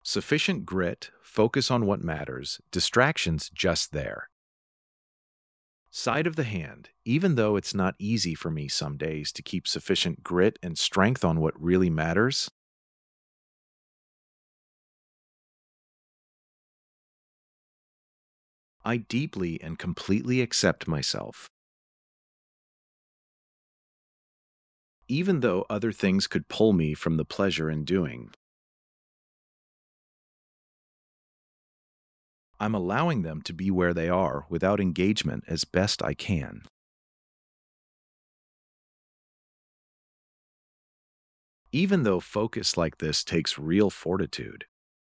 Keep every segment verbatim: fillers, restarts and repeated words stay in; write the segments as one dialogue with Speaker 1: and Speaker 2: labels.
Speaker 1: Sufficient grit, focus on what matters, distractions just there. Side of the hand, even though it's not easy for me some days to keep sufficient grit and strength on what really matters, I deeply and completely accept myself. Even though other things could pull me from the pleasure in doing, I'm allowing them to be where they are without engagement as best I can. Even though focus like this takes real fortitude,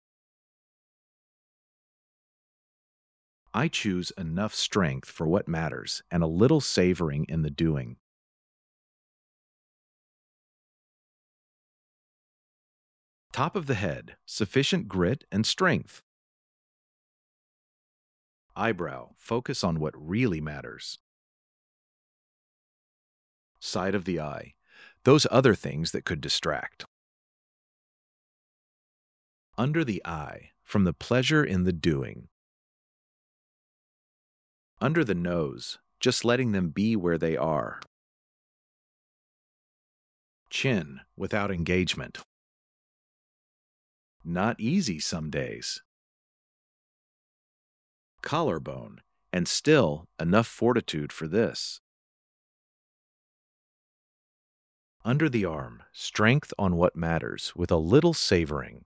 Speaker 1: I choose enough strength for what matters and a little savoring in the doing. Top of the head, sufficient grit and strength. Eyebrow, focus on what really matters. Side of the eye, those other things that could distract. Under the eye, from the pleasure in the doing. Under the nose, just letting them be where they are. Chin, without engagement. Not easy some days. Collarbone, and still enough fortitude for this. Under the arm, strength on what matters with a little savoring.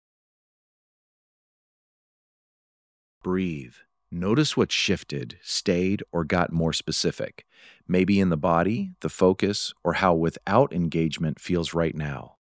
Speaker 1: Breathe. Notice what shifted, stayed, or got more specific. Maybe in the body, the focus, or how without engagement feels right now.